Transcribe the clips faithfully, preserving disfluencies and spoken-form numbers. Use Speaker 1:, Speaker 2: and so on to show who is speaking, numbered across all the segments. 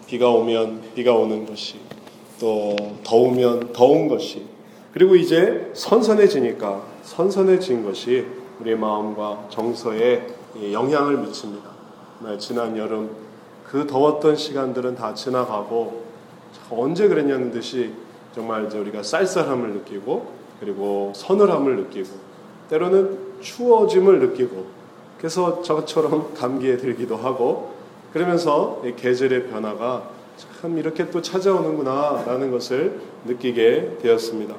Speaker 1: 비가 오면 비가 오는 것이, 또 더우면 더운 것이, 그리고 이제 선선해지니까 선선해진 것이 우리의 마음과 정서에 영향을 미칩니다. 지난 여름 그 더웠던 시간들은 다 지나가고 언제 그랬냐는 듯이 정말 이제 우리가 쌀쌀함을 느끼고, 그리고 서늘함을 느끼고, 때로는 추워짐을 느끼고, 그래서 저처럼 감기에 들기도 하고, 그러면서 계절의 변화가 참 이렇게 또 찾아오는구나 라는 것을 느끼게 되었습니다.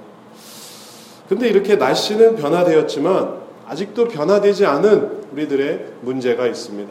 Speaker 1: 근데 이렇게 날씨는 변화되었지만 아직도 변화되지 않은 우리들의 문제가 있습니다.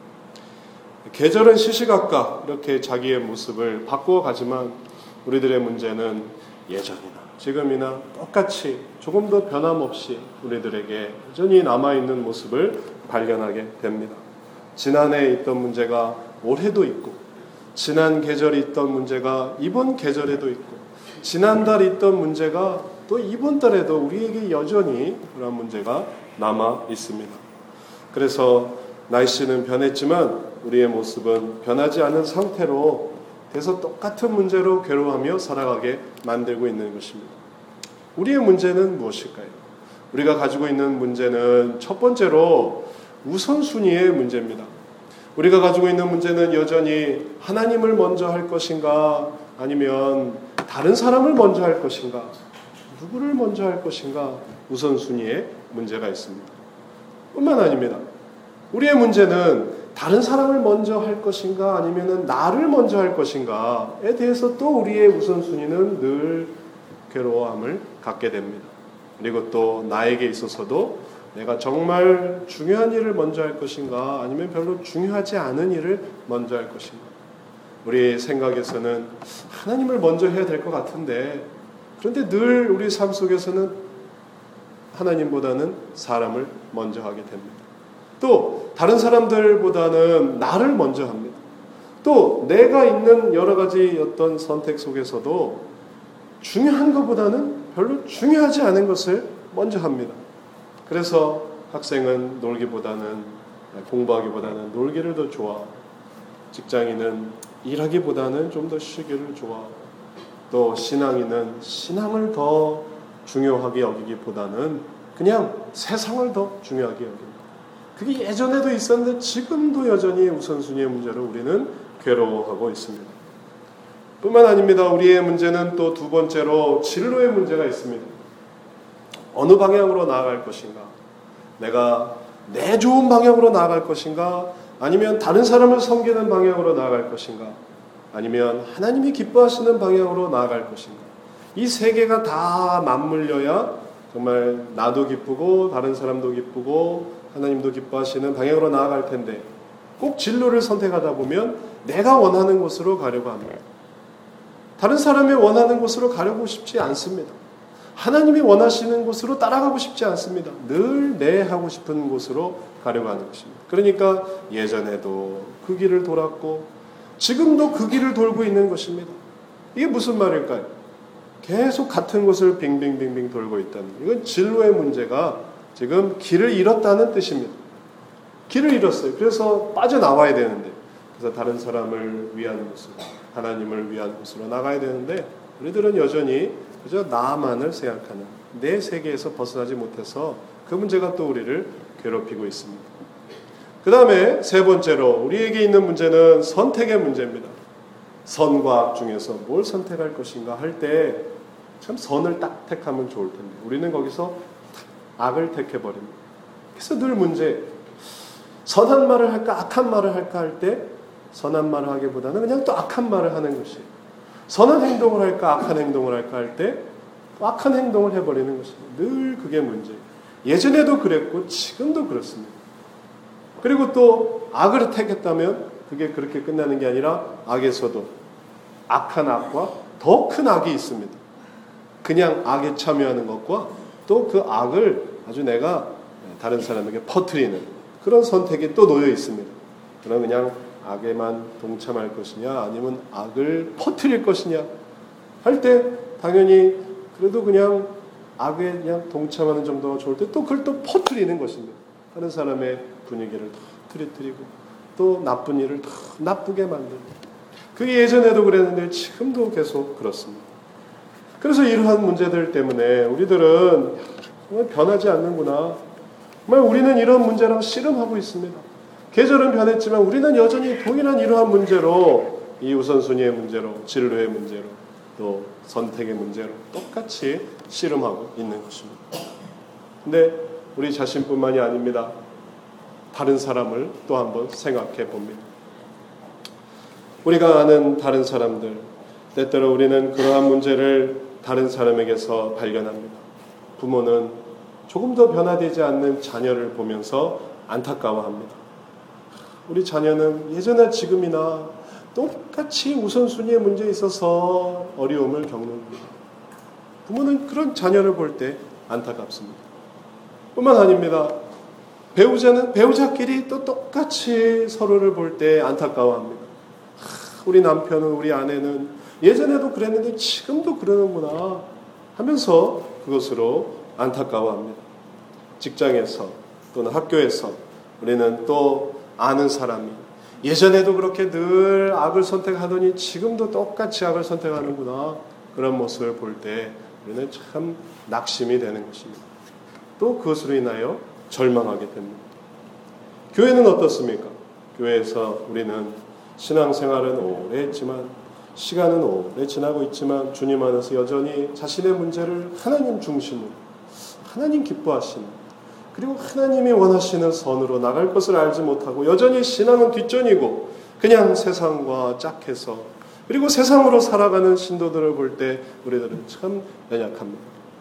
Speaker 1: 계절은 시시각각 이렇게 자기의 모습을 바꾸어 가지만 우리들의 문제는 예전이나 지금이나 똑같이 조금 더 변함없이 우리들에게 여전히 남아있는 모습을 발견하게 됩니다. 지난해 있던 문제가 올해도 있고, 지난 계절에 있던 문제가 이번 계절에도 있고, 지난달 있던 문제가 또 이번 달에도 우리에게 여전히 그런 문제가 남아 있습니다. 그래서 날씨는 변했지만 우리의 모습은 변하지 않은 상태로 돼서 똑같은 문제로 괴로워하며 살아가게 만들고 있는 것입니다. 우리의 문제는 무엇일까요? 우리가 가지고 있는 문제는 첫 번째로 우선순위의 문제입니다. 우리가 가지고 있는 문제는 여전히 하나님을 먼저 할 것인가, 아니면 다른 사람을 먼저 할 것인가, 누구를 먼저 할 것인가, 우선순위의 문제가 있습니다. 뿐만 아닙니다. 우리의 문제는 다른 사람을 먼저 할 것인가, 아니면 나를 먼저 할 것인가에 대해서 또 우리의 우선순위는 늘 괴로움을 갖게 됩니다. 그리고 또 나에게 있어서도 내가 정말 중요한 일을 먼저 할 것인가, 아니면 별로 중요하지 않은 일을 먼저 할 것인가. 우리 생각에서는 하나님을 먼저 해야 될 것 같은데, 그런데 늘 우리 삶 속에서는 하나님보다는 사람을 먼저 하게 됩니다. 또 다른 사람들보다는 나를 먼저 합니다. 또 내가 있는 여러 가지 어떤 선택 속에서도 중요한 것보다는 별로 중요하지 않은 것을 먼저 합니다. 그래서 학생은 놀기보다는, 공부하기보다는 놀기를 더 좋아하고, 직장인은 일하기보다는 좀 더 쉬기를 좋아하고, 또 신앙인은 신앙을 더 중요하게 여기기보다는 그냥 세상을 더 중요하게 여깁니다. 그게 예전에도 있었는데 지금도 여전히 우선순위의 문제로 우리는 괴로워하고 있습니다. 뿐만 아닙니다. 우리의 문제는 또 두 번째로 진로의 문제가 있습니다. 어느 방향으로 나아갈 것인가? 내가 내 좋은 방향으로 나아갈 것인가? 아니면 다른 사람을 섬기는 방향으로 나아갈 것인가? 아니면 하나님이 기뻐하시는 방향으로 나아갈 것인가? 이 세 개가 다 맞물려야 정말 나도 기쁘고 다른 사람도 기쁘고 하나님도 기뻐하시는 방향으로 나아갈 텐데, 꼭 진로를 선택하다 보면 내가 원하는 곳으로 가려고 합니다. 다른 사람이 원하는 곳으로 가려고 싶지 않습니다. 하나님이 원하시는 곳으로 따라가고 싶지 않습니다. 늘 내 하고 싶은 곳으로 가려고 하는 것입니다. 그러니까 예전에도 그 길을 돌았고 지금도 그 길을 돌고 있는 것입니다. 이게 무슨 말일까요? 계속 같은 곳을 빙빙빙빙 돌고 있다는, 이건 진로의 문제가 지금 길을 잃었다는 뜻입니다. 길을 잃었어요. 그래서 빠져나와야 되는데, 그래서 다른 사람을 위한 곳으로, 하나님을 위한 곳으로 나가야 되는데, 우리들은 여전히 그저 나만을 생각하는 내 세계에서 벗어나지 못해서 그 문제가 또 우리를 괴롭히고 있습니다. 그 다음에 세 번째로 우리에게 있는 문제는 선택의 문제입니다. 선과 악 중에서 뭘 선택할 것인가 할 때 참 선을 딱 택하면 좋을 텐데 우리는 거기서 악을 택해버립니다. 그래서 늘 문제, 선한 말을 할까 악한 말을 할까 할 때 선한 말을 하기보다는 그냥 또 악한 말을 하는 것이, 선한 행동을 할까 악한 행동을 할까 할 때 악한 행동을 해버리는 것입니다. 늘 그게 문제예요. 예전에도 그랬고 지금도 그렇습니다. 그리고 또 악을 택했다면 그게 그렇게 끝나는 게 아니라 악에서도 악한 악과 더 큰 악이 있습니다. 그냥 악에 참여하는 것과 또 그 악을 아주 내가 다른 사람에게 퍼뜨리는 그런 선택이 또 놓여 있습니다. 그럼 그냥 악에만 동참할 것이냐 아니면 악을 퍼뜨릴 것이냐 할 때 당연히 그래도 그냥 악에 그냥 동참하는 정도가 좋을 때 또 그걸 또 퍼뜨리는 것입니다. 다른 사람의 분위기를 더 흐트리고 또 나쁜 일을 더 나쁘게 만들고, 그게 예전에도 그랬는데 지금도 계속 그렇습니다. 그래서 이러한 문제들 때문에 우리들은 정말 변하지 않는구나. 정말 우리는 이런 문제랑 씨름하고 있습니다. 계절은 변했지만 우리는 여전히 동일한 이러한 문제로, 이 우선순위의 문제로, 진로의 문제로, 또 선택의 문제로 똑같이 씨름하고 있는 것입니다. 근데 우리 자신뿐만이 아닙니다. 다른 사람을 또 한번 생각해 봅니다. 우리가 아는 다른 사람들, 때때로 우리는 그러한 문제를 다른 사람에게서 발견합니다. 부모는 조금 더 변화되지 않는 자녀를 보면서 안타까워합니다. 우리 자녀는 예전에 지금이나 똑같이 우선순위의 문제에 있어서 어려움을 겪는구나. 부모는 그런 자녀를 볼 때 안타깝습니다. 뿐만 아닙니다. 배우자는 배우자끼리 또 똑같이 서로를 볼 때 안타까워합니다. 우리 남편은, 우리 아내는 예전에도 그랬는데 지금도 그러는구나 하면서 그것으로 안타까워합니다. 직장에서 또는 학교에서 우리는 또 아는 사람이 예전에도 그렇게 늘 악을 선택하더니 지금도 똑같이 악을 선택하는구나, 그런 모습을 볼 때 우리는 참 낙심이 되는 것입니다. 또 그것으로 인하여 절망하게 됩니다. 교회는 어떻습니까? 교회에서 우리는 신앙생활은 오래 했지만, 시간은 오래 지나고 있지만 주님 안에서 여전히 자신의 문제를 하나님 중심으로, 하나님 기뻐하시는, 그리고 하나님이 원하시는 선으로 나갈 것을 알지 못하고 여전히 신앙은 뒷전이고 그냥 세상과 짝해서, 그리고 세상으로 살아가는 신도들을 볼 때 우리들은 참 연약합니다.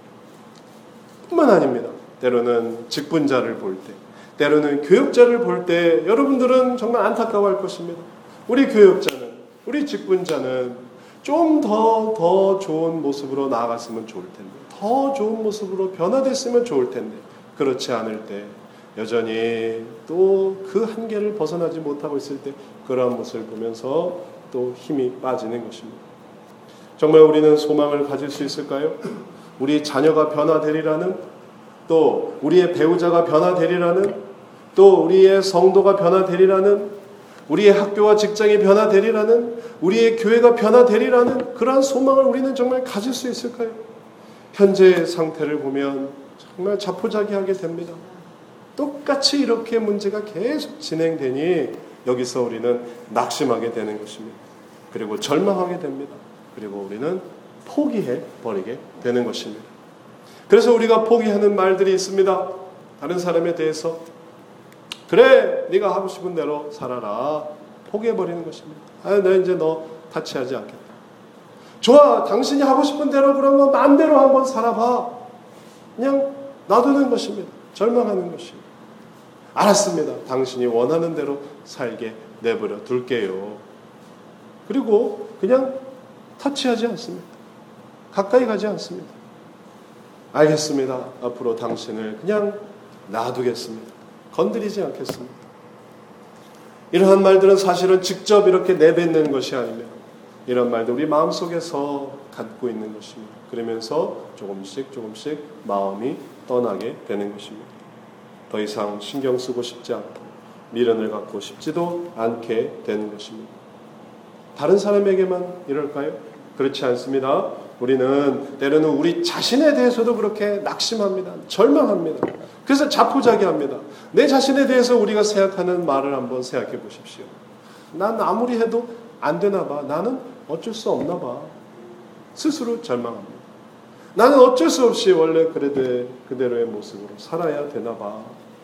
Speaker 1: 뿐만 아닙니다. 때로는 직분자를 볼 때, 때로는 교육자를 볼 때 여러분들은 정말 안타까워할 것입니다. 우리 교육자는, 우리 직분자는 좀 더 더 좋은 모습으로 나아갔으면 좋을 텐데, 더 좋은 모습으로 변화됐으면 좋을 텐데, 그렇지 않을 때 여전히 또 그 한계를 벗어나지 못하고 있을 때 그러한 모습을 보면서 또 힘이 빠지는 것입니다. 정말 우리는 소망을 가질 수 있을까요? 우리 자녀가 변화되리라는, 또 우리의 배우자가 변화되리라는, 또 우리의 성도가 변화되리라는, 우리의 학교와 직장이 변화되리라는, 우리의 교회가 변화되리라는 그러한 소망을 우리는 정말 가질 수 있을까요? 현재의 상태를 보면 정말 자포자기하게 됩니다. 똑같이 이렇게 문제가 계속 진행되니 여기서 우리는 낙심하게 되는 것입니다. 그리고 절망하게 됩니다. 그리고 우리는 포기해 버리게 되는 것입니다. 그래서 우리가 포기하는 말들이 있습니다. 다른 사람에 대해서 그래, 네가 하고 싶은 대로 살아라, 포기해버리는 것입니다. 아, 나 이제 너 타치하지 않겠다. 좋아, 당신이 하고 싶은 대로 그러면 마음대로 한번 살아봐. 그냥 놔두는 것입니다. 절망하는 것입니다. 알았습니다. 당신이 원하는 대로 살게 내버려 둘게요. 그리고 그냥 타치하지 않습니다. 가까이 가지 않습니다. 알겠습니다. 앞으로 당신을 그냥 놔두겠습니다. 건드리지 않겠습니다. 이러한 말들은 사실은 직접 이렇게 내뱉는 것이 아니며 이런 말들 우리 마음속에서 갖고 있는 것입니다. 그러면서 조금씩 조금씩 마음이 떠나게 되는 것입니다. 더 이상 신경 쓰고 싶지 않고 미련을 갖고 싶지도 않게 되는 것입니다. 다른 사람에게만 이럴까요? 그렇지 않습니다. 우리는 때로는 우리 자신에 대해서도 그렇게 낙심합니다. 절망합니다. 그래서 자포자기합니다. 내 자신에 대해서 우리가 생각하는 말을 한번 생각해 보십시오. 난 아무리 해도 안 되나 봐. 나는 어쩔 수 없나 봐. 스스로 절망합니다. 나는 어쩔 수 없이 원래 그래도 그대로의 모습으로 살아야 되나 봐.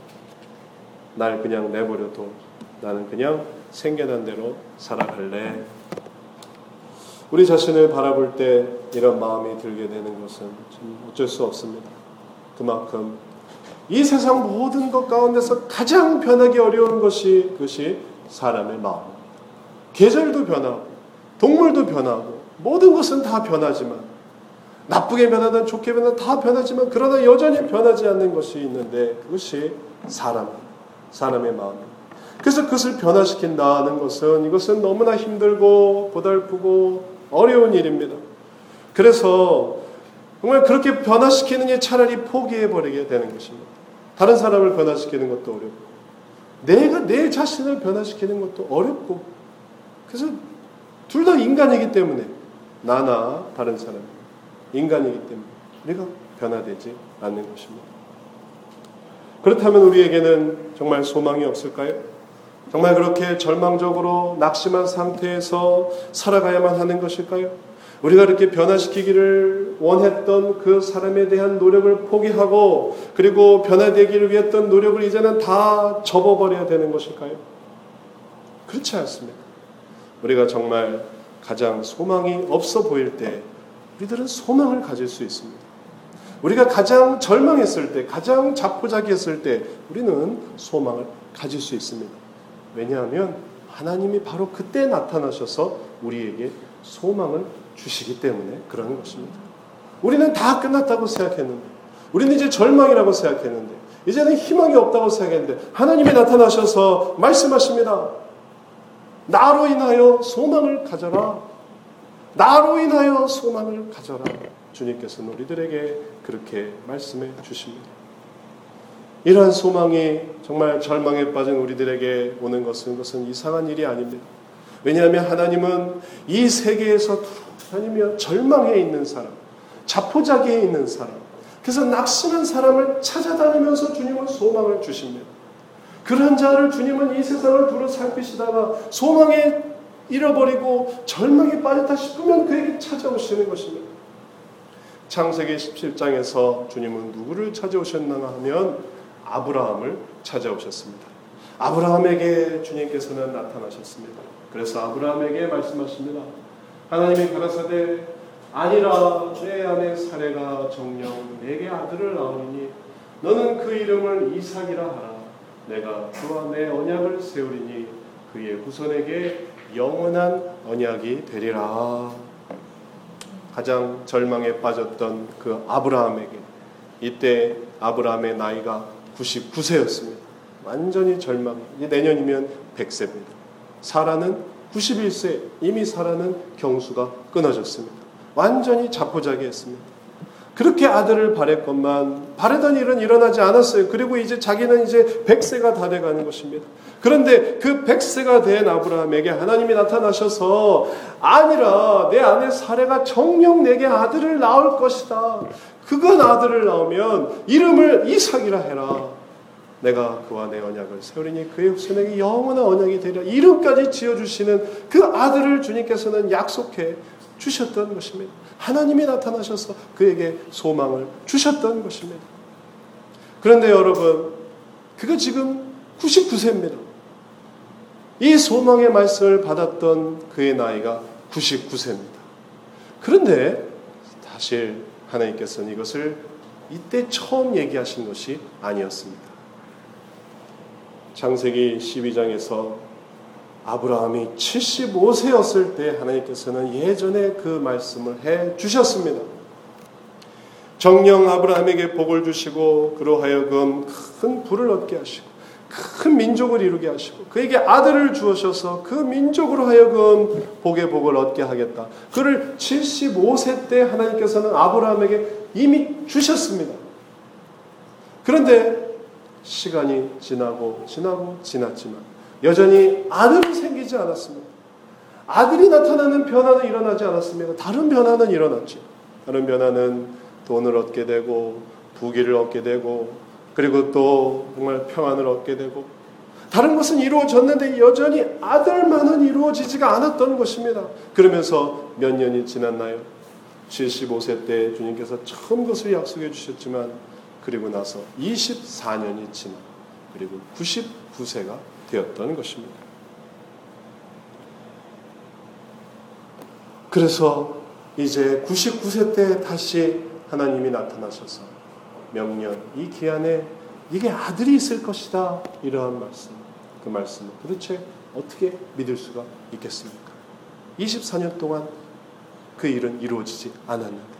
Speaker 1: 날 그냥 내버려둬. 나는 그냥 생겨난 대로 살아갈래. 우리 자신을 바라볼 때 이런 마음이 들게 되는 것은 좀 어쩔 수 없습니다. 그만큼 이 세상 모든 것 가운데서 가장 변하기 어려운 것이 그것이 사람의 마음입니다. 계절도 변하고 동물도 변하고 모든 것은 다 변하지만, 나쁘게 변하든 좋게 변하든 다 변하지만 그러나 여전히 변하지 않는 것이 있는데 그것이 사람입니다. 사람의 마음입니다. 그래서 그것을 변화시킨다는 것은 이것은 너무나 힘들고 고달프고 어려운 일입니다. 그래서 정말 그렇게 변화시키는 게 차라리 포기해버리게 되는 것입니다. 다른 사람을 변화시키는 것도 어렵고 내가 내 자신을 변화시키는 것도 어렵고, 그래서 둘 다 인간이기 때문에, 나나 다른 사람, 인간이기 때문에 우리가 변화되지 않는 것입니다. 그렇다면 우리에게는 정말 소망이 없을까요? 정말 그렇게 절망적으로 낙심한 상태에서 살아가야만 하는 것일까요? 우리가 그렇게 변화시키기를 원했던 그 사람에 대한 노력을 포기하고 그리고 변화되기를 위했던 노력을 이제는 다 접어버려야 되는 것일까요? 그렇지 않습니다. 우리가 정말 가장 소망이 없어 보일 때 우리들은 소망을 가질 수 있습니다. 우리가 가장 절망했을 때, 가장 자포자기했을 때 우리는 소망을 가질 수 있습니다. 왜냐하면 하나님이 바로 그때 나타나셔서 우리에게 소망을 주시기 때문에 그러는 것입니다. 우리는 다 끝났다고 생각했는데, 우리는 이제 절망이라고 생각했는데, 이제는 희망이 없다고 생각했는데 하나님이 나타나셔서 말씀하십니다. 나로 인하여 소망을 가져라. 나로 인하여 소망을 가져라. 주님께서는 우리들에게 그렇게 말씀해 주십니다. 이러한 소망이 정말 절망에 빠진 우리들에게 오는 것은 그것은 이상한 일이 아닙니다. 왜냐하면 하나님은 이 세계에서 하나님이여 절망해 있는 사람, 자포자기해 있는 사람, 그래서 낙심한 사람을 찾아다니면서 주님은 소망을 주십니다. 그런 자를 주님은 이 세상을 두루 살피시다가 소망에 잃어버리고 절망에 빠졌다 싶으면 그에게 찾아오시는 것입니다. 창세기 십칠 장에서 주님은 누구를 찾아오셨나 하면 아브라함을 찾아오셨습니다. 아브라함에게 주님께서는 나타나셨습니다. 그래서 아브라함에게 말씀하십니다. 하나님이 가라사대 아니라 내 아내 사레가 정녕 내게 아들을 낳으리니 너는 그 이름을 이삭이라 하라. 내가 그와 내 언약을 세우리니 그의 후손에게 영원한 언약이 되리라. 가장 절망에 빠졌던 그 아브라함에게 이때 아브라함의 나이가 구십구 세였습니다. 완전히 절망. 내년이면 백 세입니다. 사라는 구십일 세. 이미 사라는 경수가 끊어졌습니다. 완전히 자포자기했습니다. 그렇게 아들을 바랬건만 바라던 일은 일어나지 않았어요. 그리고 이제 자기는 이제 백 세가 다 돼가는 것입니다. 그런데 그 백 세가 된 아브라함에게 하나님이 나타나셔서 아니라 내 아내 사레가 정녕 내게 아들을 낳을 것이다. 그건 아들을 낳으면 이름을 이삭이라 해라. 내가 그와 내 언약을 세우리니 그의 후손에게 영원한 언약이 되리라. 이름까지 지어주시는 그 아들을 주님께서는 약속해 주셨던 것입니다. 하나님이 나타나셔서 그에게 소망을 주셨던 것입니다. 그런데 여러분, 그가 지금 구십구 세입니다. 이 소망의 말씀을 받았던 그의 나이가 구십구 세입니다. 그런데 사실 하나님께서는 이것을 이때 처음 얘기하신 것이 아니었습니다. 창세기 십이 장에서 아브라함이 칠십오 세였을 때 하나님께서는 예전에 그 말씀을 해 주셨습니다. 정녕 아브라함에게 복을 주시고 그로 하여금 큰 부를 얻게 하시고 큰 민족을 이루게 하시고 그에게 아들을 주셔서 그 민족으로 하여금 복의 복을 얻게 하겠다. 그를 칠십오 세 때 하나님께서는 아브라함에게 이미 주셨습니다. 그런데 시간이 지나고 지나고 지났지만 여전히 아들이 생기지 않았습니다. 아들이 나타나는 변화는 일어나지 않았습니다. 다른 변화는 일어났죠. 다른 변화는 돈을 얻게 되고 부귀를 얻게 되고 그리고 또 정말 평안을 얻게 되고 다른 것은 이루어졌는데 여전히 아들만은 이루어지지가 않았던 것입니다. 그러면서 몇 년이 지났나요? 칠십오 세 때 주님께서 처음 것을 약속해 주셨지만 그리고 나서 이십사 년이 지나 그리고 구십구 세가 되었던 것입니다. 그래서 이제 구십구 세 때 다시 하나님이 나타나셔서 명년 이 기한에 이게 아들이 있을 것이다 이러한 말씀, 그 말씀을 도대체 어떻게 믿을 수가 있겠습니까? 이십사 년 동안 그 일은 이루어지지 않았는데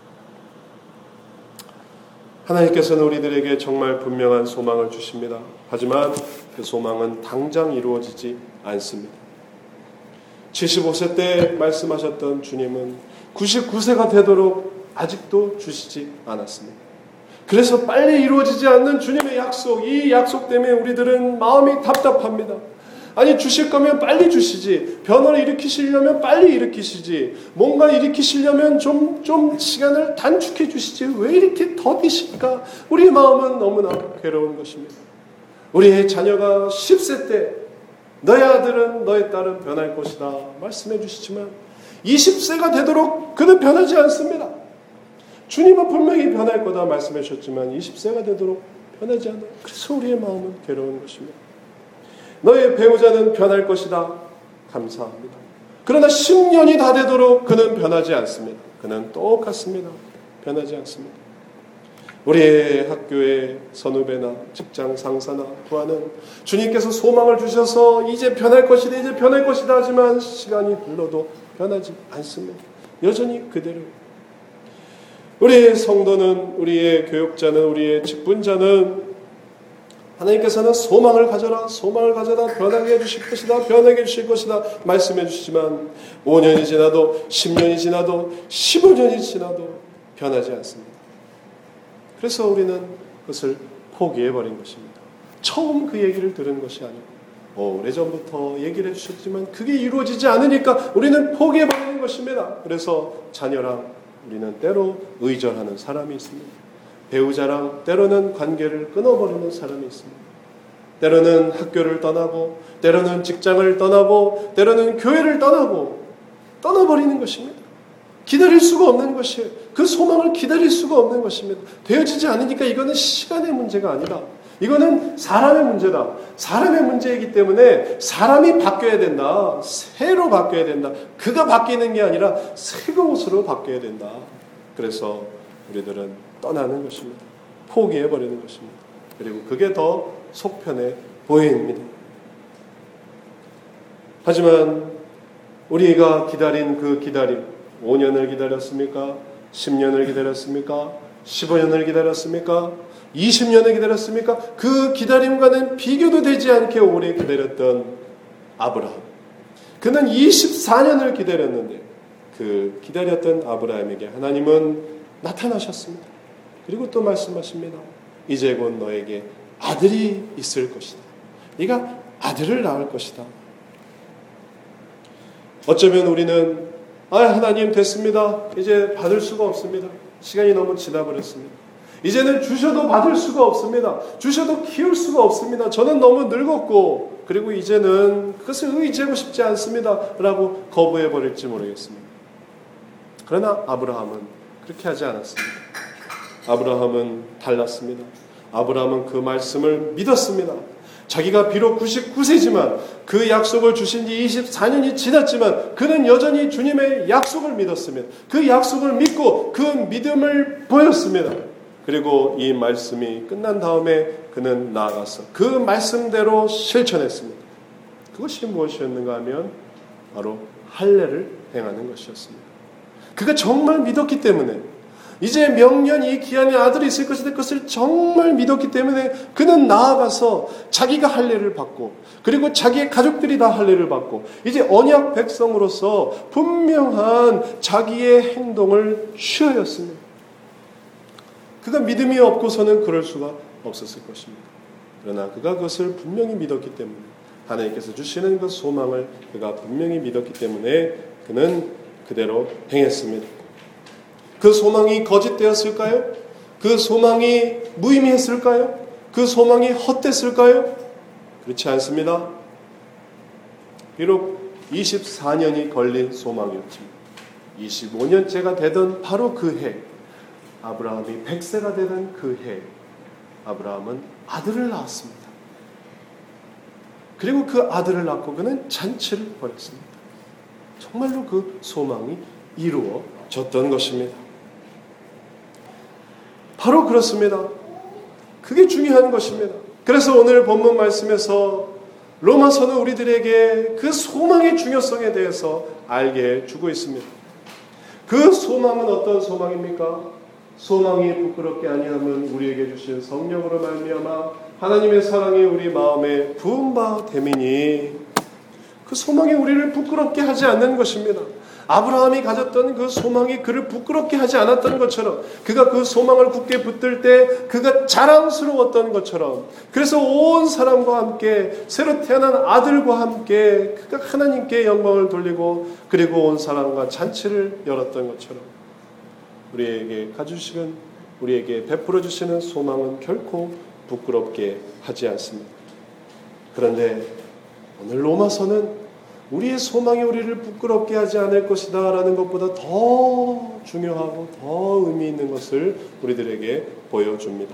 Speaker 1: 하나님께서는 우리들에게 정말 분명한 소망을 주십니다. 하지만 그 소망은 당장 이루어지지 않습니다. 칠십오 세 때 말씀하셨던 주님은 구십구 세가 되도록 아직도 주시지 않았습니다. 그래서 빨리 이루어지지 않는 주님의 약속, 이 약속 때문에 우리들은 마음이 답답합니다. 아니 주실 거면 빨리 주시지. 변화를 일으키시려면 빨리 일으키시지. 뭔가 일으키시려면 좀, 좀 시간을 단축해 주시지. 왜 이렇게 더디실까? 우리의 마음은 너무나 괴로운 것입니다. 우리의 자녀가 십 세 때 너의 아들은 너의 딸은 변할 것이다 말씀해 주시지만 이십 세가 되도록 그는 변하지 않습니다. 주님은 분명히 변할 거다 말씀해 주셨지만 이십 세가 되도록 변하지 않아요. 그래서 우리의 마음은 괴로운 것입니다. 너의 배우자는 변할 것이다. 감사합니다. 그러나 십 년이 다 되도록 그는 변하지 않습니다. 그는 똑같습니다. 변하지 않습니다. 우리의 학교의 선후배나 직장 상사나 부하는 주님께서 소망을 주셔서 이제 변할 것이다, 이제 변할 것이다 하지만 시간이 흘러도 변하지 않습니다. 여전히 그대로. 우리의 성도는, 우리의 교육자는, 우리의 직분자는 하나님께서는 소망을 가져라, 소망을 가져라, 변하게 해주실 것이다, 변하게 해주실 것이다 말씀해 주시지만 오 년이 지나도 십 년이 지나도 십오 년이 지나도 변하지 않습니다. 그래서 우리는 그것을 포기해버린 것입니다. 처음 그 얘기를 들은 것이 아니고 오래전부터 얘기를 해주셨지만 그게 이루어지지 않으니까 우리는 포기해버리는 것입니다. 그래서 자녀랑 우리는 때로 의절하는 사람이 있습니다. 배우자랑 때로는 관계를 끊어버리는 사람이 있습니다. 때로는 학교를 떠나고 때로는 직장을 떠나고 때로는 교회를 떠나고 떠나버리는 것입니다. 기다릴 수가 없는 것이에요. 그 소망을 기다릴 수가 없는 것입니다. 되어지지 않으니까 이거는 시간의 문제가 아니다. 이거는 사람의 문제다. 사람의 문제이기 때문에 사람이 바뀌어야 된다. 새로 바뀌어야 된다. 그가 바뀌는 게 아니라 새 것으로 바뀌어야 된다. 그래서 우리들은 떠나는 것입니다. 포기해버리는 것입니다. 그리고 그게 더 속편해 보입니다. 하지만 우리가 기다린 그 기다림, 오 년을 기다렸습니까? 십 년을 기다렸습니까? 십오 년을 기다렸습니까? 이십 년을 기다렸습니까? 그 기다림과는 비교도 되지 않게 오래 기다렸던 아브라함. 그는 이십사 년을 기다렸는데 그 기다렸던 아브라함에게 하나님은 나타나셨습니다. 그리고 또 말씀하십니다. 이제 곧 너에게 아들이 있을 것이다. 네가 아들을 낳을 것이다. 어쩌면 우리는 아 하나님 됐습니다. 이제 받을 수가 없습니다. 시간이 너무 지나버렸습니다. 이제는 주셔도 받을 수가 없습니다. 주셔도 키울 수가 없습니다. 저는 너무 늙었고 그리고 이제는 그것을 의지하고 싶지 않습니다. 라고 거부해버릴지 모르겠습니다. 그러나 아브라함은 그렇게 하지 않았습니다. 아브라함은 달랐습니다. 아브라함은 그 말씀을 믿었습니다. 자기가 비록 구십구 세지만 그 약속을 주신 지 이십사 년이 지났지만 그는 여전히 주님의 약속을 믿었습니다. 그 약속을 믿고 그 믿음을 보였습니다. 그리고 이 말씀이 끝난 다음에 그는 나아가서 그 말씀대로 실천했습니다. 그것이 무엇이었는가 하면 바로 할례를 행하는 것이었습니다. 그가 정말 믿었기 때문에 이제 명년 이 기한에 아들이 있을 것이다. 그것을 정말 믿었기 때문에 그는 나아가서 자기가 할례를 받고 그리고 자기의 가족들이 다 할례를 받고 이제 언약 백성으로서 분명한 자기의 행동을 취하였습니다. 그가 믿음이 없고서는 그럴 수가 없었을 것입니다. 그러나 그가 그것을 분명히 믿었기 때문에 하나님께서 주시는 그 소망을 그가 분명히 믿었기 때문에 그는 그대로 행했습니다. 그 소망이 거짓되었을까요? 그 소망이 무의미했을까요? 그 소망이 헛됐을까요? 그렇지 않습니다. 비록 이십사 년이 걸린 소망이었지만 이십오 년째가 되던 바로 그 해, 아브라함이 백 세가 되던 그 해, 아브라함은 아들을 낳았습니다. 그리고 그 아들을 낳고 그는 잔치를 벌였습니다. 정말로 그 소망이 이루어졌던 것입니다. 바로 그렇습니다. 그게 중요한 것입니다. 그래서 오늘 본문 말씀에서 로마서는 우리들에게 그 소망의 중요성에 대해서 알게 해주고 있습니다. 그 소망은 어떤 소망입니까? 소망이 부끄럽게 아니하면 우리에게 주신 성령으로 말미암아 하나님의 사랑이 우리 마음에 부은 바 되미니 그 소망이 우리를 부끄럽게 하지 않는 것입니다. 아브라함이 가졌던 그 소망이 그를 부끄럽게 하지 않았던 것처럼, 그가 그 소망을 굳게 붙들 때 그가 자랑스러웠던 것처럼, 그래서 온 사람과 함께 새로 태어난 아들과 함께 그가 하나님께 영광을 돌리고 그리고 온 사람과 잔치를 열었던 것처럼, 우리에게 가주시는, 우리에게 베풀어 주시는 소망은 결코 부끄럽게 하지 않습니다. 그런데 오늘 로마서는 우리의 소망이 우리를 부끄럽게 하지 않을 것이다 라는 것보다 더 중요하고 더 의미 있는 것을 우리들에게 보여줍니다.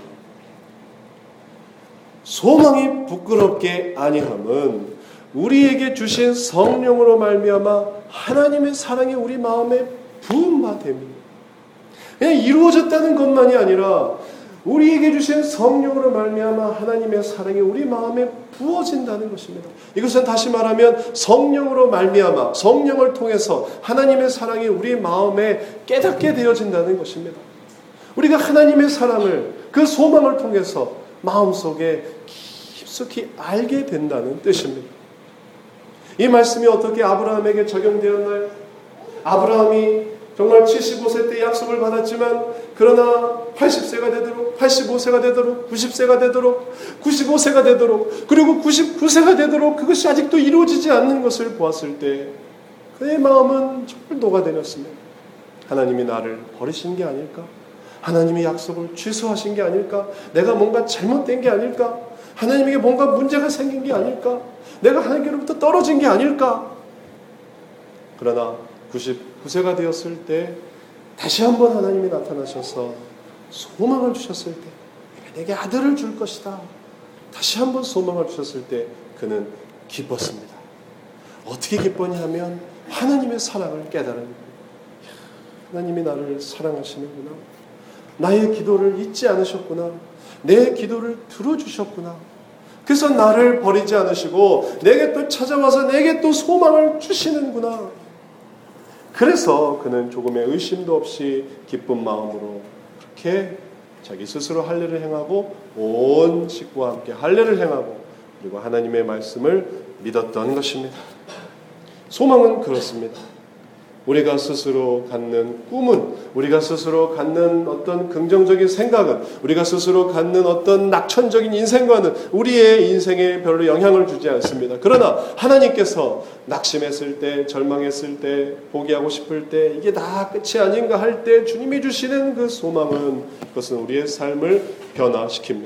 Speaker 1: 소망이 부끄럽게 아니함은 우리에게 주신 성령으로 말미암아 하나님의 사랑이 우리 마음에 부은 바 됨입니다. 그냥 이루어졌다는 것만이 아니라 우리에게 주신 성령으로 말미암아 하나님의 사랑이 우리 마음에 부어진다는 것입니다. 이것은 다시 말하면 성령으로 말미암아, 성령을 통해서 하나님의 사랑이 우리 마음에 깨닫게 되어진다는 것입니다. 우리가 하나님의 사랑을, 그 소망을 통해서 마음속에 깊숙이 알게 된다는 뜻입니다. 이 말씀이 어떻게 아브라함에게 적용되었나요? 아브라함이 정말 칠십오 세 때 약속을 받았지만 그러나 팔십 세가 되도록, 팔십오 세가 되도록, 구십 세가 되도록, 구십오 세가 되도록, 그리고 구십구 세가 되도록 그것이 아직도 이루어지지 않는 것을 보았을 때 그의 마음은 정말 녹아내렸습니다. 하나님이 나를 버리신 게 아닐까? 하나님이 약속을 취소하신 게 아닐까? 내가 뭔가 잘못된 게 아닐까? 하나님에게 뭔가 문제가 생긴 게 아닐까? 내가 하나님께로부터 떨어진 게 아닐까? 그러나 구십구 세가 되었을 때 다시 한번 하나님이 나타나셔서 소망을 주셨을 때, 내게 아들을 줄 것이다, 다시 한번 소망을 주셨을 때 그는 기뻤습니다. 어떻게 기뻤냐면 하나님의 사랑을 깨달은 거예요. 하나님이 나를 사랑하시는구나, 나의 기도를 잊지 않으셨구나, 내 기도를 들어주셨구나, 그래서 나를 버리지 않으시고 내게 또 찾아와서 내게 또 소망을 주시는구나. 그래서 그는 조금의 의심도 없이 기쁜 마음으로 그렇게 자기 스스로 할례를 행하고 온 식구와 함께 할례를 행하고 그리고 하나님의 말씀을 믿었던 것입니다. 소망은 그렇습니다. 우리가 스스로 갖는 꿈은, 우리가 스스로 갖는 어떤 긍정적인 생각은, 우리가 스스로 갖는 어떤 낙천적인 인생관은 우리의 인생에 별로 영향을 주지 않습니다. 그러나 하나님께서 낙심했을 때, 절망했을 때, 포기하고 싶을 때, 이게 다 끝이 아닌가 할 때 주님이 주시는 그 소망은, 그것은 우리의 삶을 변화시킵니다.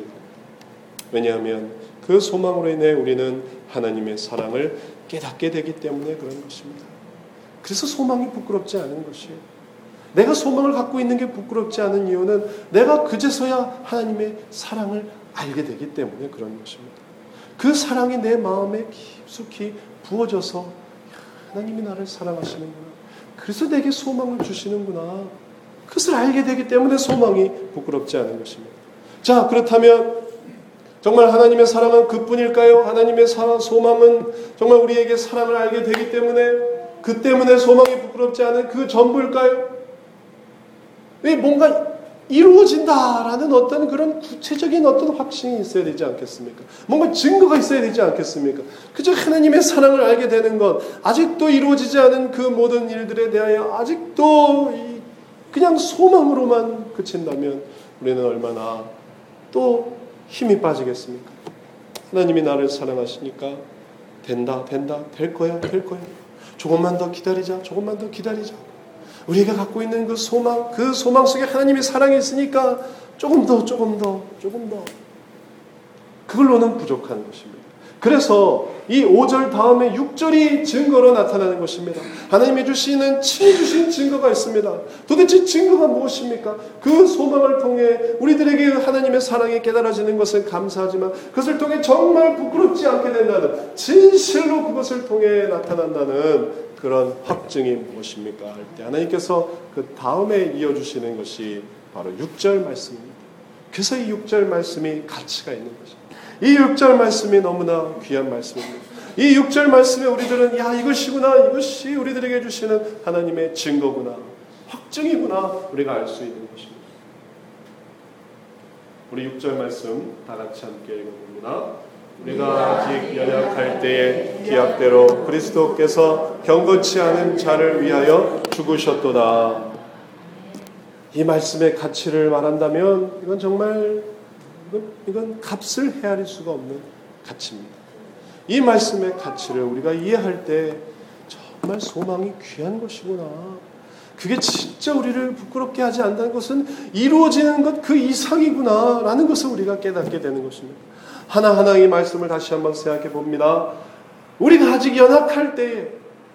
Speaker 1: 왜냐하면 그 소망으로 인해 우리는 하나님의 사랑을 깨닫게 되기 때문에 그런 것입니다. 그래서 소망이 부끄럽지 않은 것이에요. 내가 소망을 갖고 있는 게 부끄럽지 않은 이유는 내가 그제서야 하나님의 사랑을 알게 되기 때문에 그런 것입니다. 그 사랑이 내 마음에 깊숙이 부어져서 하나님이 나를 사랑하시는구나, 그래서 내게 소망을 주시는구나, 그것을 알게 되기 때문에 소망이 부끄럽지 않은 것입니다. 자, 그렇다면 정말 하나님의 사랑은 그뿐일까요? 하나님의 사랑, 소망은 정말 우리에게 사랑을 알게 되기 때문에, 그 때문에 소망이 부끄럽지 않은 그 전부일까요? 왜 뭔가 이루어진다라는 어떤 그런 구체적인 어떤 확신이 있어야 되지 않겠습니까? 뭔가 증거가 있어야 되지 않겠습니까? 그저 하나님의 사랑을 알게 되는 것, 아직도 이루어지지 않은 그 모든 일들에 대하여 아직도 그냥 소망으로만 그친다면 우리는 얼마나 또 힘이 빠지겠습니까? 하나님이 나를 사랑하시니까 된다, 된다, 될 거야, 될 거야. 조금만 더 기다리자, 조금만 더 기다리자. 우리가 갖고 있는 그 소망, 그 소망 속에 하나님의 사랑이 있으니까 조금 더, 조금 더, 조금 더. 그걸로는 부족한 것입니다. 그래서 이 오 절 다음에 육 절이 증거로 나타나는 것입니다. 하나님이 주시는, 친히 주신 증거가 있습니다. 도대체 증거가 무엇입니까? 그 소망을 통해 우리들에게 하나님의 사랑이 깨달아지는 것은 감사하지만 그것을 통해 정말 부끄럽지 않게 된다는, 진실로 그것을 통해 나타난다는 그런 확증이 무엇입니까? 할 때 하나님께서 그 다음에 이어주시는 것이 바로 육 절 말씀입니다. 그래서 이 육 절 말씀이 가치가 있는 것입니다. 이 육 절 말씀이 너무나 귀한 말씀입니다. 이 육 절 말씀에 우리들은 야, 이것이구나, 이것이 우리들에게 주시는 하나님의 증거구나, 확증이구나, 우리가 알 수 있는 것입니다. 우리 육 절 말씀 다 같이 함께 읽어봅니다. 우리가 아직 연약할 때에 기약대로 그리스도께서 경건치 않은 자를 위하여 죽으셨도다. 이 말씀의 가치를 말한다면 이건 정말 이건, 이건 값을 헤아릴 수가 없는 가치입니다. 이 말씀의 가치를 우리가 이해할 때 정말 소망이 귀한 것이구나. 그게 진짜 우리를 부끄럽게 하지 않는다는 것은 이루어지는 것 그 이상이구나 라는 것을 우리가 깨닫게 되는 것입니다. 하나하나 이 말씀을 다시 한번 생각해 봅니다. 우리가 아직 연약할 때에,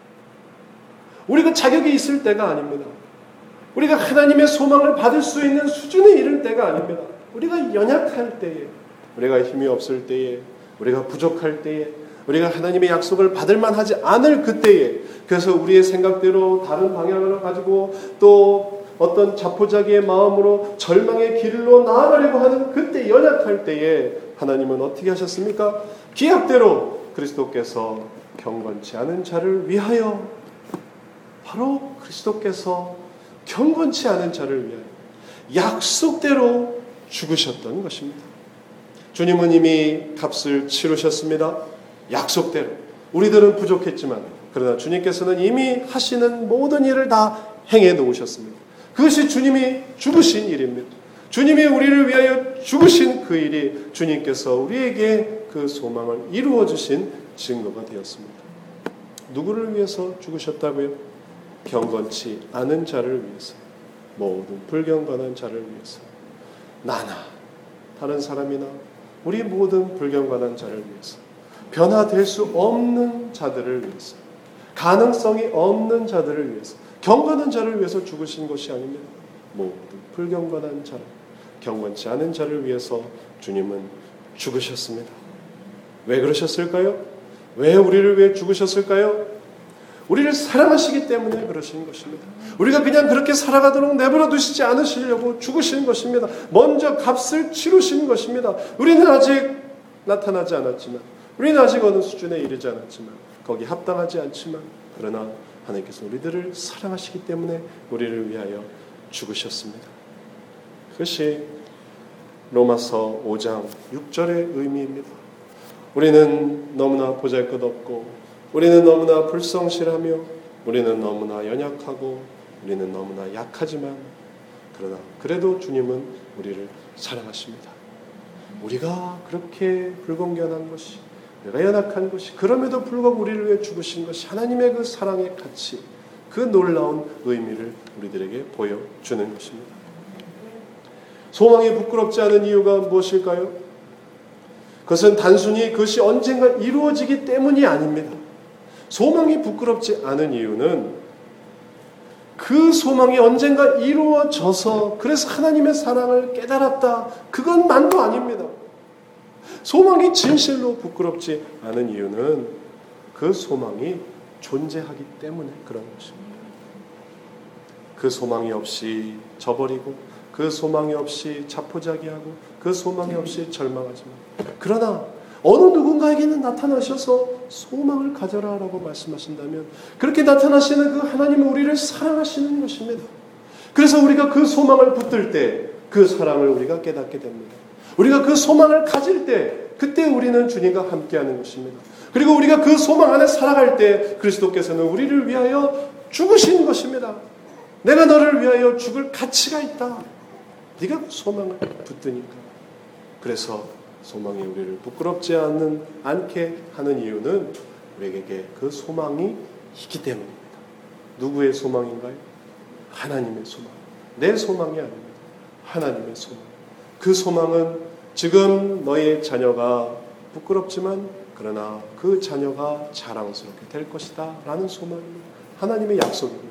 Speaker 1: 우리가 자격이 있을 때가 아닙니다. 우리가 하나님의 소망을 받을 수 있는 수준에 이를 때가 아닙니다. 우리가 연약할 때에, 우리가 힘이 없을 때에, 우리가 부족할 때에, 우리가 하나님의 약속을 받을 만하지 않을 그때에, 그래서 우리의 생각대로 다른 방향을 가지고 또 어떤 자포자기의 마음으로 절망의 길로 나아가려고 하는 그때, 연약할 때에 하나님은 어떻게 하셨습니까? 기약대로 그리스도께서 경건치 않은 자를 위하여, 바로 그리스도께서 경건치 않은 자를 위하여 약속대로 죽으셨던 것입니다. 주님은 이미 값을 치르셨습니다. 약속대로. 우리들은 부족했지만 그러나 주님께서는 이미 하시는 모든 일을 다 행해 놓으셨습니다. 그것이 주님이 죽으신 일입니다. 주님이 우리를 위하여 죽으신 그 일이 주님께서 우리에게 그 소망을 이루어 주신 증거가 되었습니다. 누구를 위해서 죽으셨다고요? 경건치 않은 자를 위해서, 모든 불경건한 자를 위해서, 나나 다른 사람이나 우리 모든 불경건한 자를 위해서, 변화될 수 없는 자들을 위해서, 가능성이 없는 자들을 위해서, 경건한 자를 위해서 죽으신 것이 아닙니다. 모든 불경건한 자, 경건치 않은 자를 위해서 주님은 죽으셨습니다. 왜 그러셨을까요? 왜 우리를 위해 죽으셨을까요? 우리를 사랑하시기 때문에 그러신 것입니다. 우리가 그냥 그렇게 살아가도록 내버려 두시지 않으시려고 죽으신 것입니다. 먼저 값을 치르신 것입니다. 우리는 아직 나타나지 않았지만, 우리는 아직 어느 수준에 이르지 않았지만, 거기 합당하지 않지만, 그러나 하나님께서 우리들을 사랑하시기 때문에 우리를 위하여 죽으셨습니다. 그것이 로마서 오 장 육 절의 의미입니다. 우리는 너무나 보잘것없고, 우리는 너무나 불성실하며, 우리는 너무나 연약하고, 우리는 너무나 약하지만, 그러나 그래도 주님은 우리를 사랑하십니다. 우리가 그렇게 불공견한 것이, 우리가 연약한 것이, 그럼에도 불구하고 우리를 위해 죽으신 것이 하나님의 그 사랑의 가치, 그 놀라운 의미를 우리들에게 보여주는 것입니다. 소망이 부끄럽지 않은 이유가 무엇일까요? 그것은 단순히 그것이 언젠가 이루어지기 때문이 아닙니다. 소망이 부끄럽지 않은 이유는 그 소망이 언젠가 이루어져서 그래서 하나님의 사랑을 깨달았다, 그것만도 아닙니다. 소망이 진실로 부끄럽지 않은 이유는 그 소망이 존재하기 때문에 그런 것입니다. 그 소망이 없이 저버리고, 그 소망이 없이 자포자기하고, 그 소망이 없이 절망하지만, 그러나 어느 누군가에게는 나타나셔서 소망을 가져라 라고 말씀하신다면, 그렇게 나타나시는 그 하나님은 우리를 사랑하시는 것입니다. 그래서 우리가 그 소망을 붙들 때 그 사랑을 우리가 깨닫게 됩니다. 우리가 그 소망을 가질 때 그때 우리는 주님과 함께하는 것입니다. 그리고 우리가 그 소망 안에 살아갈 때 그리스도께서는 우리를 위하여 죽으신 것입니다. 내가 너를 위하여 죽을 가치가 있다. 네가 그 소망을 붙드니까. 그래서 소망이 우리를 부끄럽지 않는, 않게 하는 이유는 우리에게 그 소망이 있기 때문입니다. 누구의 소망인가요? 하나님의 소망. 내 소망이 아닙니다. 하나님의 소망. 그 소망은 지금 너의 자녀가 부끄럽지만 그러나 그 자녀가 자랑스럽게 될 것이다 라는 소망입니다. 하나님의 약속입니다.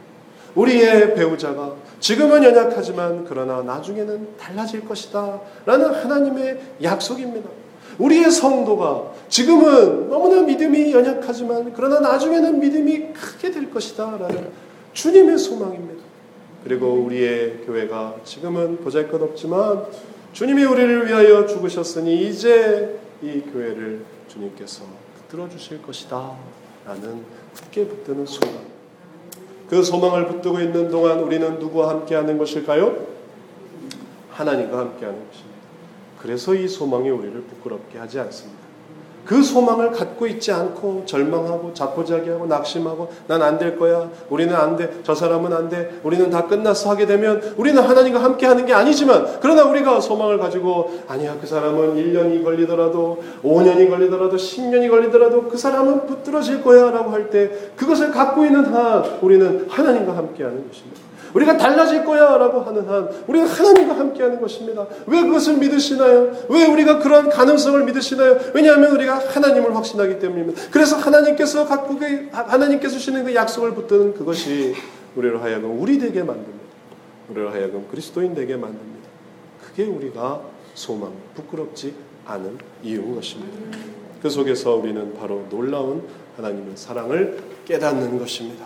Speaker 1: 우리의 배우자가 지금은 연약하지만 그러나 나중에는 달라질 것이다 라는 하나님의 약속입니다. 우리의 성도가 지금은 너무나 믿음이 연약하지만 그러나 나중에는 믿음이 크게 될 것이다 라는 주님의 소망입니다. 그리고 우리의 교회가 지금은 보잘것없지만 주님이 우리를 위하여 죽으셨으니 이제 이 교회를 주님께서 붙들어 주실 것이다 라는 굳게 붙드는 소망. 그 소망을 붙들고 있는 동안 우리는 누구와 함께하는 것일까요? 하나님과 함께하는 것입니다. 그래서 이 소망이 우리를 부끄럽게 하지 않습니다. 그 소망을 갖고 있지 않고 절망하고 자포자기하고 낙심하고 난 안 될 거야. 우리는 안 돼. 저 사람은 안 돼. 우리는 다 끝났어 하게 되면 우리는 하나님과 함께 하는 게 아니지만 그러나 우리가 소망을 가지고 아니야 그 사람은 일 년이 걸리더라도 오 년이 걸리더라도 십 년이 걸리더라도 그 사람은 붙들어질 거야 라고 할 때 그것을 갖고 있는 한 우리는 하나님과 함께 하는 것입니다. 우리가 달라질 거야 라고 하는 한 우리가 하나님과 함께하는 것입니다. 왜 그것을 믿으시나요? 왜 우리가 그런 가능성을 믿으시나요? 왜냐하면 우리가 하나님을 확신하기 때문입니다. 그래서 하나님께서 갖고 그 하나님께서 주시는 그 약속을 붙드는 그것이 우리로 하여금 우리 되게 만듭니다. 우리로 하여금 그리스도인 되게 만듭니다. 그게 우리가 소망, 부끄럽지 않은 이유인 것입니다. 그 속에서 우리는 바로 놀라운 하나님의 사랑을 깨닫는 것입니다.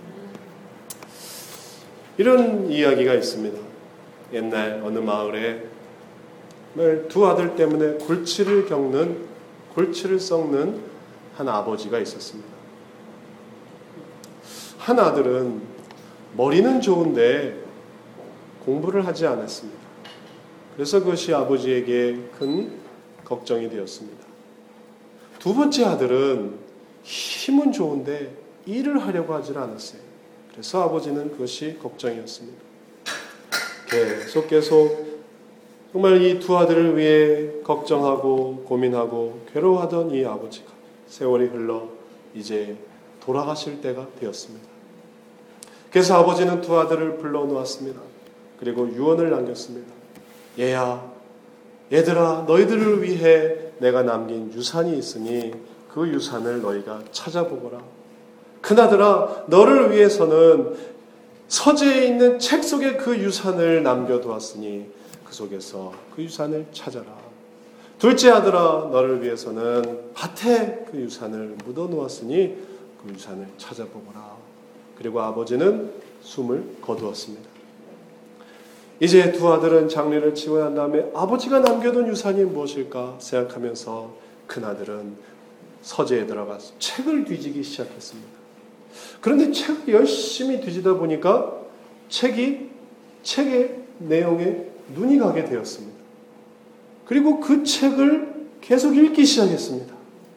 Speaker 1: 이런 이야기가 있습니다. 옛날 어느 마을에 두 아들 때문에 골치를 겪는, 골치를 썩는 한 아버지가 있었습니다. 한 아들은 머리는 좋은데 공부를 하지 않았습니다. 그래서 그것이 아버지에게 큰 걱정이 되었습니다. 두 번째 아들은 힘은 좋은데 일을 하려고 하지 않았어요. 그래서 아버지는 그것이 걱정이었습니다. 계속 계속 정말 이 두 아들을 위해 걱정하고 고민하고 괴로워하던 이 아버지가 세월이 흘러 이제 돌아가실 때가 되었습니다. 그래서 아버지는 두 아들을 불러놓았습니다. 그리고 유언을 남겼습니다. 얘야, 얘들아, 너희들을 위해 내가 남긴 유산이 있으니 그 유산을 너희가 찾아보거라. 큰아들아, 너를 위해서는 서재에 있는 책 속에 그 유산을 남겨두었으니 그 속에서 그 유산을 찾아라. 둘째 아들아, 너를 위해서는 밭에 그 유산을 묻어놓았으니 그 유산을 찾아보거라. 그리고 아버지는 숨을 거두었습니다. 이제 두 아들은 장례를 치고 난 다음에 아버지가 남겨둔 유산이 무엇일까 생각하면서 큰아들은 서재에 들어가서 책을 뒤지기 시작했습니다. 그런데 책을 열심히 뒤지다 보니까 책이, 책의 내용에 눈이 가게 되었습니다. 그리고 그 책을 계속 읽기 시작했습니다.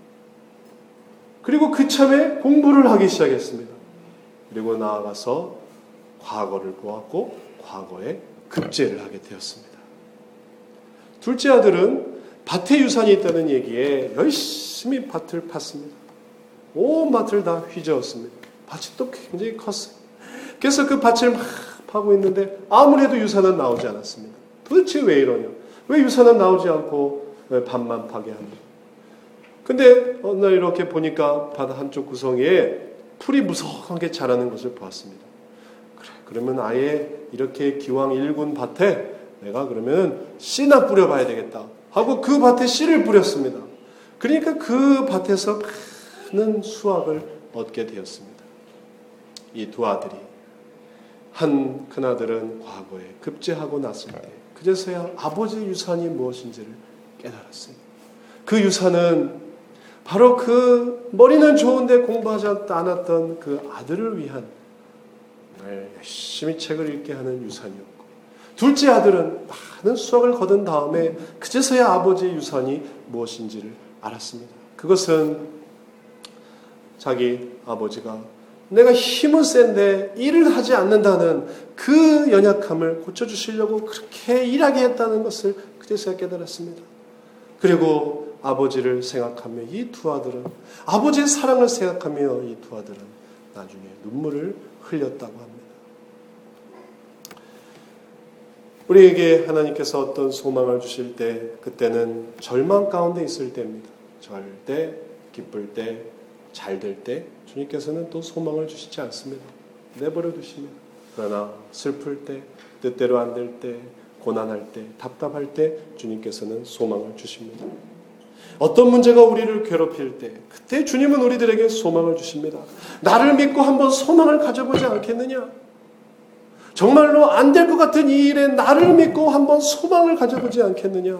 Speaker 1: 그리고 그 참에 공부를 하기 시작했습니다. 그리고 나아가서 과거를 보았고 과거에 급제를 하게 되었습니다. 둘째 아들은 밭에 유산이 있다는 얘기에 열심히 밭을 팠습니다. 온 밭을 다 휘저었습니다. 밭이 또 굉장히 컸어요. 그래서 그 밭을 막 파고 있는데 아무래도 유산은 나오지 않았습니다. 도대체 왜 이러냐? 왜 유산은 나오지 않고 왜 밭만 파게 하냐? 근데 어느 날 이렇게 보니까 밭 한쪽 구성에 풀이 무성하게 자라는 것을 보았습니다. 그래, 그러면 아예 이렇게 기왕 일군 밭에 내가 그러면 씨나 뿌려봐야 되겠다 하고 그 밭에 씨를 뿌렸습니다. 그러니까 그 밭에서 많은 수확을 얻게 되었습니다. 이 두 아들이, 한 큰아들은 과거에 급제하고 났을 때 그제서야 아버지의 유산이 무엇인지를 깨달았습니다. 그 유산은 바로 그 머리는 좋은데 공부하지 않았던 그 아들을 위한 열심히 책을 읽게 하는 유산이었고, 둘째 아들은 많은 수확을 거둔 다음에 그제서야 아버지의 유산이 무엇인지를 알았습니다. 그것은 자기 아버지가 내가 힘은 센데 일을 하지 않는다는 그 연약함을 고쳐주시려고 그렇게 일하게 했다는 것을 그제서야 깨달았습니다. 그리고 아버지를 생각하며 이 두 아들은, 아버지의 사랑을 생각하며 이 두 아들은 나중에 눈물을 흘렸다고 합니다. 우리에게 하나님께서 어떤 소망을 주실 때 그때는 절망 가운데 있을 때입니다. 절대 기쁠 때, 잘 될 때 주님께서는 또 소망을 주시지 않습니다. 내버려 두십니다. 그러나 슬플 때, 뜻대로 안 될 때, 고난할 때, 답답할 때 주님께서는 소망을 주십니다. 어떤 문제가 우리를 괴롭힐 때 그때 주님은 우리들에게 소망을 주십니다. 나를 믿고 한번 소망을 가져보지 않겠느냐? 정말로 안 될 것 같은 이 일에 나를 믿고 한번 소망을 가져보지 않겠느냐?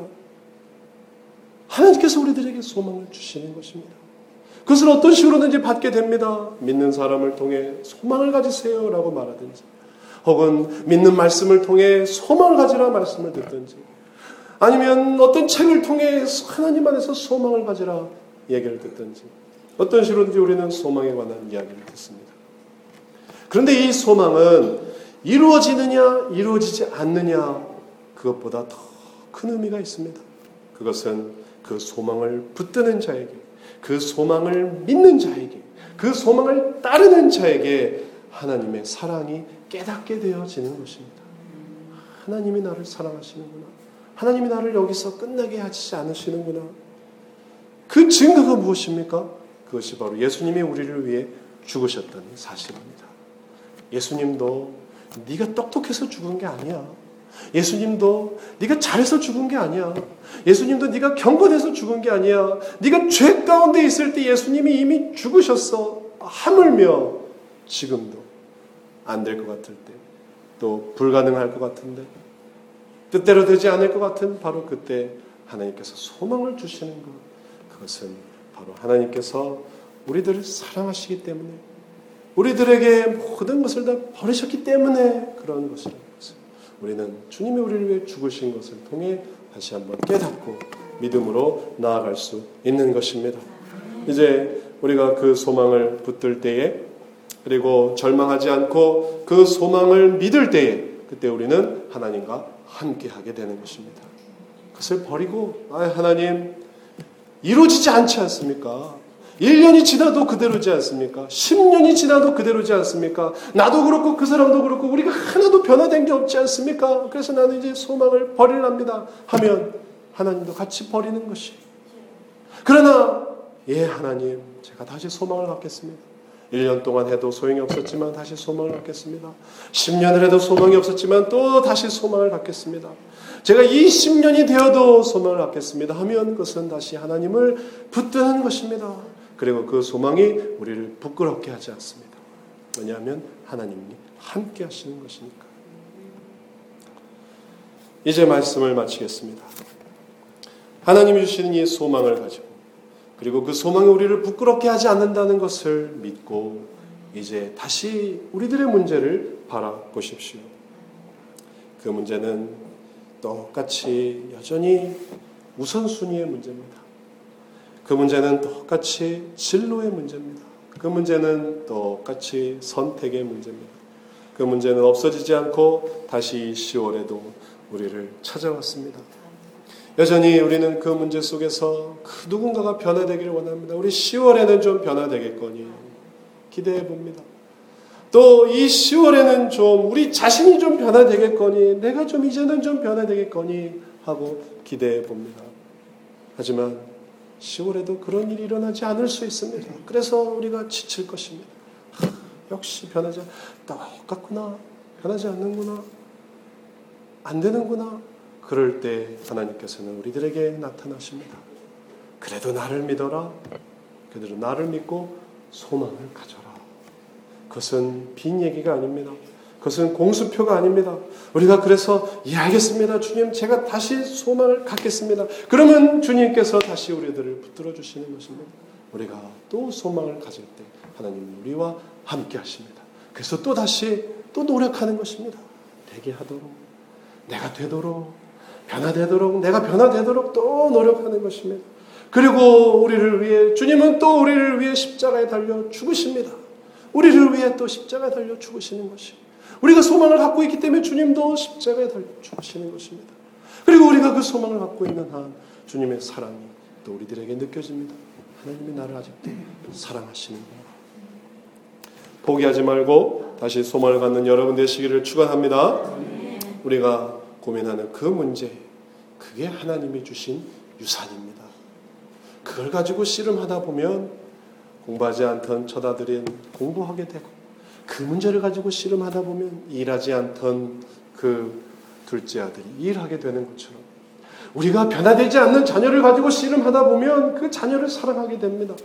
Speaker 1: 하나님께서 우리들에게 소망을 주시는 것입니다. 그것을 어떤 식으로든지 받게 됩니다. 믿는 사람을 통해 소망을 가지세요 라고 말하든지, 혹은 믿는 말씀을 통해 소망을 가지라 말씀을 듣든지, 아니면 어떤 책을 통해 하나님 안에서 소망을 가지라 얘기를 듣든지 어떤 식으로든지 우리는 소망에 관한 이야기를 듣습니다. 그런데 이 소망은 이루어지느냐 이루어지지 않느냐 그것보다 더 큰 의미가 있습니다. 그것은 그 소망을 붙드는 자에게, 그 소망을 믿는 자에게, 그 소망을 따르는 자에게 하나님의 사랑이 깨닫게 되어지는 것입니다. 하나님이 나를 사랑하시는구나. 하나님이 나를 여기서 끝나게 하지 않으시는구나. 그 증거가 무엇입니까? 그것이 바로 예수님이 우리를 위해 죽으셨다는 사실입니다. 예수님도 네가 똑똑해서 죽은 게 아니야. 예수님도 네가 잘해서 죽은 게 아니야. 예수님도 네가 경건해서 죽은 게 아니야. 네가 죄 가운데 있을 때 예수님이 이미 죽으셨어. 하물며 지금도 안 될 것 같을 때, 또 불가능할 것 같은데, 뜻대로 되지 않을 것 같은 바로 그때 하나님께서 소망을 주시는 것, 그것은 바로 하나님께서 우리들을 사랑하시기 때문에, 우리들에게 모든 것을 다 버리셨기 때문에 그런 것이라는 것을 우리는 주님이 우리를 위해 죽으신 것을 통해 다시 한번 깨닫고 믿음으로 나아갈 수 있는 것입니다. 이제 우리가 그 소망을 붙들 때에, 그리고 절망하지 않고 그 소망을 믿을 때에, 그때 우리는 하나님과 함께하게 되는 것입니다. 그것을 버리고 아, 하나님 이루어지지 않지 않습니까? 일 년이 지나도 그대로지 않습니까? 십 년이 지나도 그대로지 않습니까? 나도 그렇고 그 사람도 그렇고 우리가 하나도 변화된 게 없지 않습니까? 그래서 나는 이제 소망을 버리랍니다 하면 하나님도 같이 버리는 것이. 그러나 예 하나님 제가 다시 소망을 갖겠습니다. 일 년 동안 해도 소용이 없었지만 다시 소망을 갖겠습니다. 십 년을 해도 소망이 없었지만 또 다시 소망을 갖겠습니다. 제가 이십 년이 되어도 소망을 갖겠습니다 하면 그것은 다시 하나님을 붙드는 것입니다. 그리고 그 소망이 우리를 부끄럽게 하지 않습니다. 왜냐하면 하나님이 함께 하시는 것이니까. 이제 말씀을 마치겠습니다. 하나님이 주시는 이 소망을 가지고, 그리고 그 소망이 우리를 부끄럽게 하지 않는다는 것을 믿고 이제 다시 우리들의 문제를 바라보십시오. 그 문제는 똑같이 여전히 우선순위의 문제입니다. 그 문제는 똑같이 진로의 문제입니다. 그 문제는 똑같이 선택의 문제입니다. 그 문제는 없어지지 않고 다시 시월에도 우리를 찾아왔습니다. 여전히 우리는 그 문제 속에서 그 누군가가 변화되기를 원합니다. 우리 시월에는 좀 변화되겠거니 기대해 봅니다. 또 이 시월에는 좀 우리 자신이 좀 변화되겠거니, 내가 좀 이제는 좀 변화되겠거니 하고 기대해 봅니다. 하지만 시월에도 그런 일이 일어나지 않을 수 있습니다. 그래서 우리가 지칠 것입니다. 하, 역시 변하지 않, 똑같구나, 변하지 않는구나, 안 되는구나. 그럴 때 하나님께서는 우리들에게 나타나십니다. 그래도 나를 믿어라. 그대로 나를 믿고 소망을 가져라. 그것은 빈 얘기가 아닙니다. 그것은 공수표가 아닙니다. 우리가 그래서 예 알겠습니다. 주님 제가 다시 소망을 갖겠습니다. 그러면 주님께서 다시 우리들을 붙들어 주시는 것입니다. 우리가 또 소망을 가질 때 하나님은 우리와 함께 하십니다. 그래서 또 다시 또 노력하는 것입니다. 되게 하도록, 내가 되도록, 변화되도록, 내가 변화되도록 또 노력하는 것입니다. 그리고 우리를 위해, 주님은 또 우리를 위해 십자가에 달려 죽으십니다. 우리를 위해 또 십자가에 달려 죽으시는 것이, 우리가 소망을 갖고 있기 때문에 주님도 십자가에 달려 죽으시는 것입니다. 그리고 우리가 그 소망을 갖고 있는 한 주님의 사랑이 또 우리들에게 느껴집니다. 하나님이 나를 아직도 사랑하시는구나. 포기하지 말고 다시 소망을 갖는 여러분 되시기를 축원합니다. 우리가 고민하는 그 문제, 그게 하나님이 주신 유산입니다. 그걸 가지고 씨름하다 보면 공부하지 않던 처자들은 공부하게 되고, 그 문제를 가지고 씨름하다 보면 일하지 않던 그 둘째 아들이 일하게 되는 것처럼, 우리가 변화되지 않는 자녀를 가지고 씨름하다 보면 그 자녀를 사랑하게 됩니다.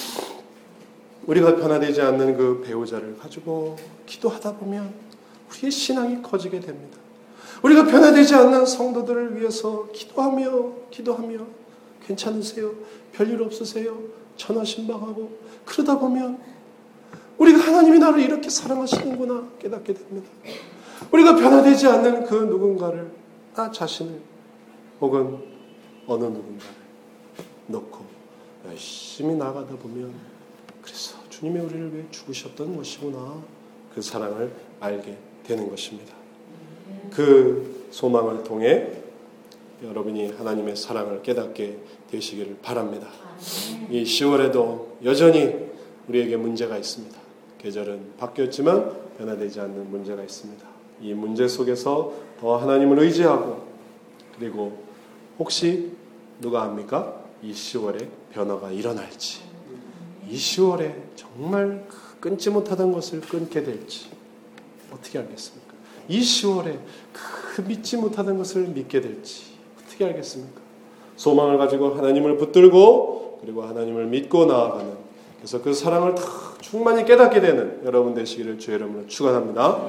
Speaker 1: 우리가 변화되지 않는 그 배우자를 가지고 기도하다 보면 우리의 신앙이 커지게 됩니다. 우리가 변화되지 않는 성도들을 위해서 기도하며 기도하며 괜찮으세요? 별일 없으세요? 천하신방하고 그러다 보면 우리가 하나님이 나를 이렇게 사랑하시는구나 깨닫게 됩니다. 우리가 변화되지 않는 그 누군가를, 나 자신을 혹은 어느 누군가를 놓고 열심히 나가다 보면 그래서 주님이 우리를 위해 죽으셨던 것이구나, 그 사랑을 알게 되는 것입니다. 그 소망을 통해 여러분이 하나님의 사랑을 깨닫게 되시기를 바랍니다. 이 시월에도 여전히 우리에게 문제가 있습니다. 계절은 바뀌었지만 변화되지 않는 문제가 있습니다. 이 문제 속에서 더 하나님을 의지하고, 그리고 혹시 누가 압니까? 이 시월에 변화가 일어날지, 이 시월에 정말 끊지 못하던 것을 끊게 될지 어떻게 알겠습니까? 이 시월에 그 믿지 못하던 것을 믿게 될지 어떻게 알겠습니까? 소망을 가지고 하나님을 붙들고 그리고 하나님을 믿고 나아가는, 그래서 그 사랑을 다 충만히 깨닫게 되는 여러분 되시기를 주의 이름으로 축원합니다.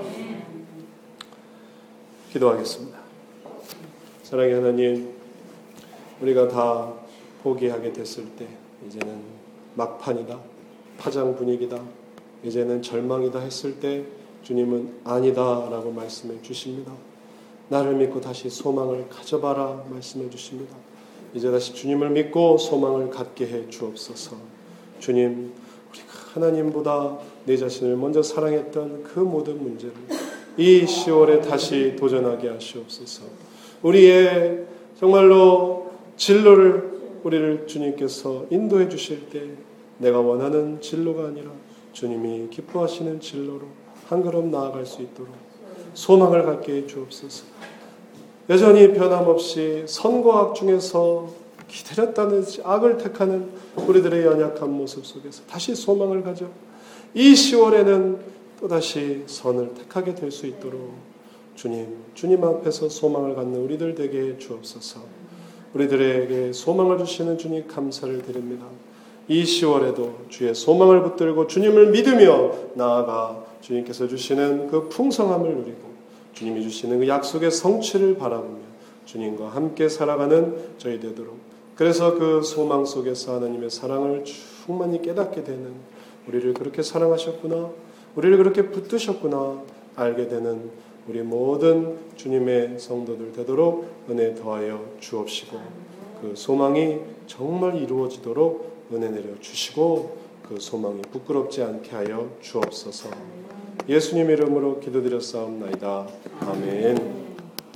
Speaker 1: 기도하겠습니다. 사랑의 하나님, 우리가 다 포기하게 됐을 때 이제는 막판이다, 파장 분위기다, 이제는 절망이다 했을 때 주님은 아니다 라고 말씀해 주십니다. 나를 믿고 다시 소망을 가져봐라 말씀해 주십니다. 이제 다시 주님을 믿고 소망을 갖게 해 주옵소서. 주님, 우리가 하나님보다 내 자신을 먼저 사랑했던 그 모든 문제를 이 시월에 다시 도전하게 하시옵소서. 우리의 정말로 진로를 우리를 주님께서 인도해 주실 때 내가 원하는 진로가 아니라 주님이 기뻐하시는 진로로 한 걸음 나아갈 수 있도록 소망을 갖게 해 주옵소서. 여전히 변함없이 선과 악 중에서 기다렸다는 악을 택하는 우리들의 연약한 모습 속에서 다시 소망을 가져 이 시월에는 또다시 선을 택하게 될 수 있도록 주님, 주님 앞에서 소망을 갖는 우리들 되게 해 주옵소서. 우리들에게 소망을 주시는 주님 감사를 드립니다. 이 시월에도 주의 소망을 붙들고 주님을 믿으며 나아가 주님께서 주시는 그 풍성함을 누리고 주님이 주시는 그 약속의 성취를 바라보며 주님과 함께 살아가는 저희 되도록, 그래서 그 소망 속에서 하나님의 사랑을 충만히 깨닫게 되는, 우리를 그렇게 사랑하셨구나, 우리를 그렇게 붙드셨구나 알게 되는 우리 모든 주님의 성도들 되도록 은혜 더하여 주옵시고, 그 소망이 정말 이루어지도록 은혜 내려 주시고 그 소망이 부끄럽지 않게 하여 주옵소서. 예수님 이름으로 기도드렸사옵나이다. 아멘.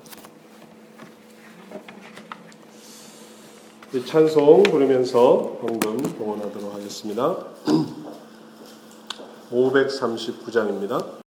Speaker 1: 이 찬송 부르면서 헌금 봉헌하도록 하겠습니다. 오백삼십구 장입니다.